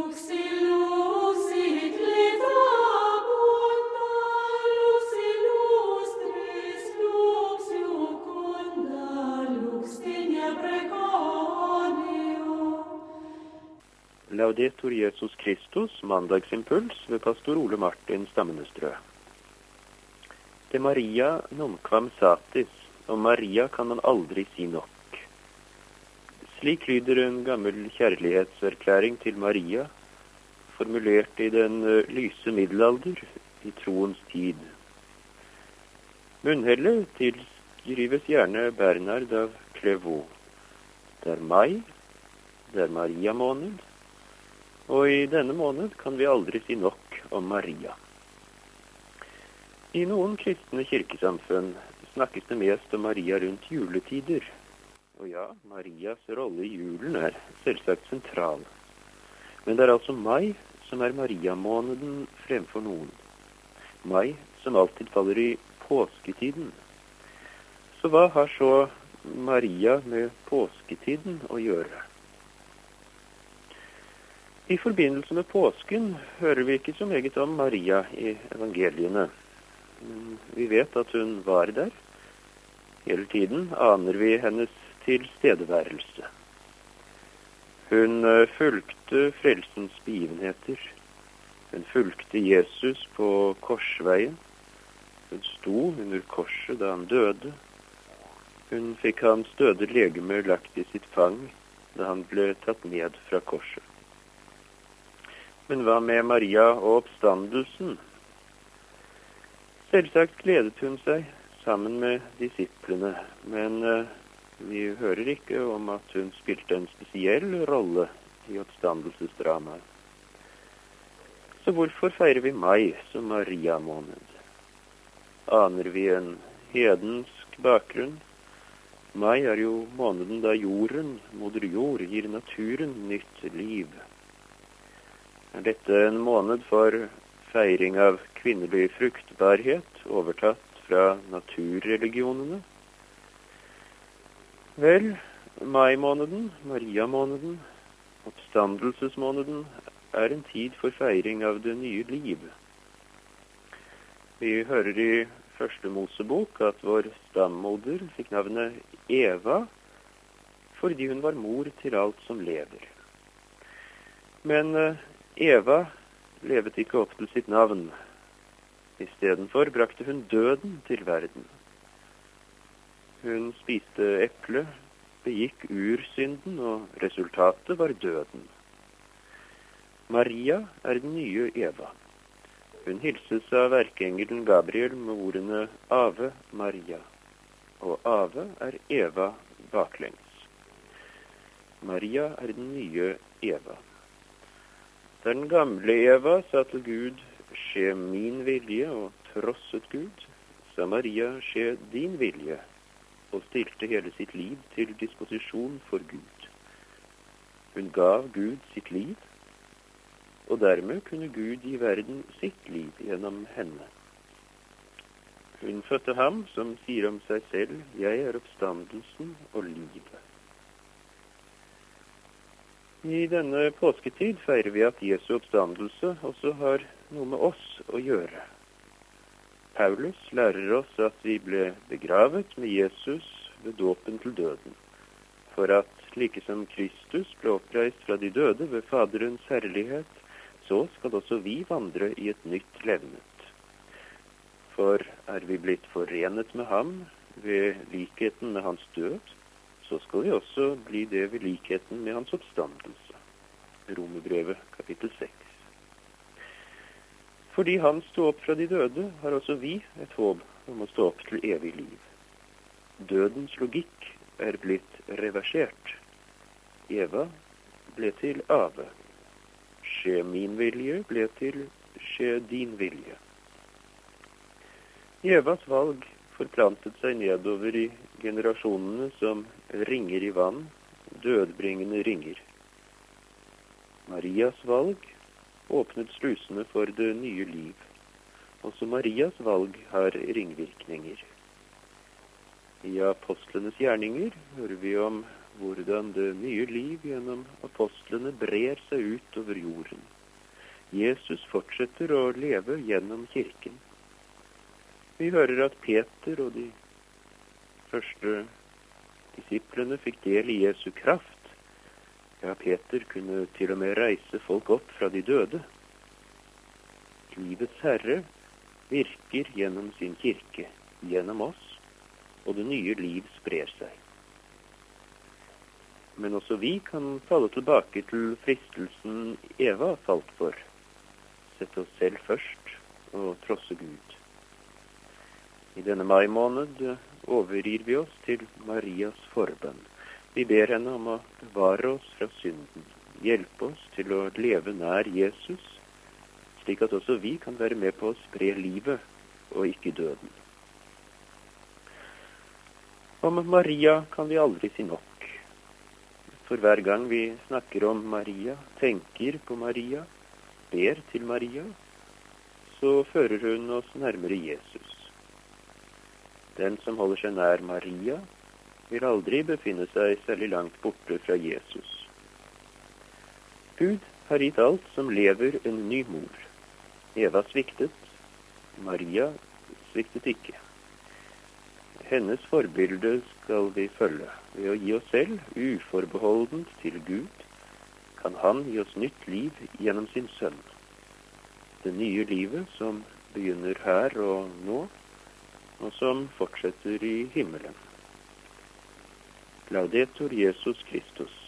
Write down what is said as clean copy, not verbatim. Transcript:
Laudetur Jesus Kristus, mandagsimpuls ved pastor Ole Martin Stammenestrø. De Maria nunquam satis, om Maria kan man aldri si nok. Slik lyder en gammel kjærlighetserklæring til Maria, formulert i den lyse middelalder, i troens tid. Munnhellet tilskrives gjerne Bernard av Clairvaux. Det er mai, det er Maria-måned, og i denne måned kan vi aldri si nok om Maria. I noen kristne kirkesamfunn snakkes det mest om Maria rundt juletider. Og ja, Marias rolle i julen er selvsagt sentral. Men det er altså mai som er Maria-måneden fremfor noen. Mai som alltid faller i påsketiden. Så hva har så Maria med påsketiden å gjøre? I forbindelse med påsken hører vi ikke så meget om Maria i evangeliene. Vi vet at hun var der. Hele tiden aner vi hennes tilstedeværelse. Hun fulgte frelsens begivenheter. Hun fulgte Jesus på korsveien. Hun sto under korset da han døde. Hun fikk hans døde legeme lagt i sitt fang da han ble tatt ned fra korset. Men hva med Maria og oppstandelsen? Selvsagt gledet hun seg sammen med disiplene, men vi hører ikke om at hun spilte en spesiell rolle i oppstandelsesdramaet. Så hvorfor feirer vi mai som Maria-måned? Aner vi en hedensk bakgrunn? Mai er jo måneden da jorden, moder jord, gir naturen nytt liv. Er dette en måned for feiring av kvinnelig fruktbarhet, overtatt fra naturreligionene? Vel, mai-måneden, Maria-måneden, oppstandelsesmåneden, er en tid for feiring av det nye liv. Vi hører i første Mosebok at vår stammoder fikk navnet Eva, fordi hun var mor til alt som lever. Men Eva levet ikke opp til sitt navn. I stedet for brakte hun døden til verden. Hun spiste eple, begikk ursynden, og resultatet var døden. Maria er den nye Eva. Hun hilses av erkeengelen Gabriel med ordene Ave Maria, og Ave er Eva baklengs. Maria er den nye Eva. Da den gamle Eva sa til Gud, skje min vilje, og trosset Gud, sa Maria, skje din vilje, og stilte hele sitt liv til disposisjon for Gud. Hun gav Gud sitt liv, og dermed kunne Gud gi verden sitt liv gjennom henne. Hun fødte ham som sier om seg selv, jeg er oppstandelsen og livet. I denne påsketid feirer vi at Jesu oppstandelse også har noe med oss å gjøre. Paulus lærer oss at vi ble begravet med Jesus ved dåpen til døden, for at like som Kristus ble oppreist fra de døde ved Faderens herlighet, så skal også vi vandre i et nytt levnet. For er vi blitt forenet med ham ved likheten med hans død, så skal vi også bli det ved likheten med hans oppstandelse. Romerbrevet kapittel 6. Fordi han stod opp fra de døde, har også vi et håp om å stå opp til evig liv. Dødens logikk er blitt reversert. Eva ble til Ave. Skje min vilje ble til skje din vilje. Evas valg forplantet seg nedover i generasjonene som ringer i vann, dødbringende ringer. Marias valg åpnet slusene for det nye liv. Også Marias valg har ringvirkninger. I apostlenes gjerninger hører vi om hvordan det nye liv gjennom apostlene brer seg ut over jorden. Jesus fortsetter å leve gjennom kirken. Vi hører at Peter og de første disiplene fikk del i Jesu kraft. Ja, Peter kunne til og med reise folk opp fra de døde. Livets Herre virker gjennom sin kirke, gjennom oss, og det nye liv sprer seg. Men også vi kan falle tilbake til fristelsen Eva falt for. Sette oss selv først og trosse Gud. I denne mai måned overgir vi oss til Marias forbønn. Vi ber henne om å bevare oss fra synden, hjelpe oss til å leve nær Jesus, slik at også vi kan være med på å spre livet og ikke døden. Om Maria kan vi aldri si nok. For hver gang vi snakker om Maria, tenker på Maria, ber til Maria, så fører hun oss nærmere Jesus. Den som holder seg nær Maria, vil aldri befinne seg særlig langt borte fra Jesus. Gud har gitt alt som lever en ny mor. Eva sviktet, Maria sviktet ikke. Hennes forbilde skal vi følge. Ved å gi oss selv uforbeholdent til Gud, kan han gi oss nytt liv gjennom sin sønn. Det nye livet som begynner her og nå, og som fortsetter i himmelen. Laudetur Jesus Kristus.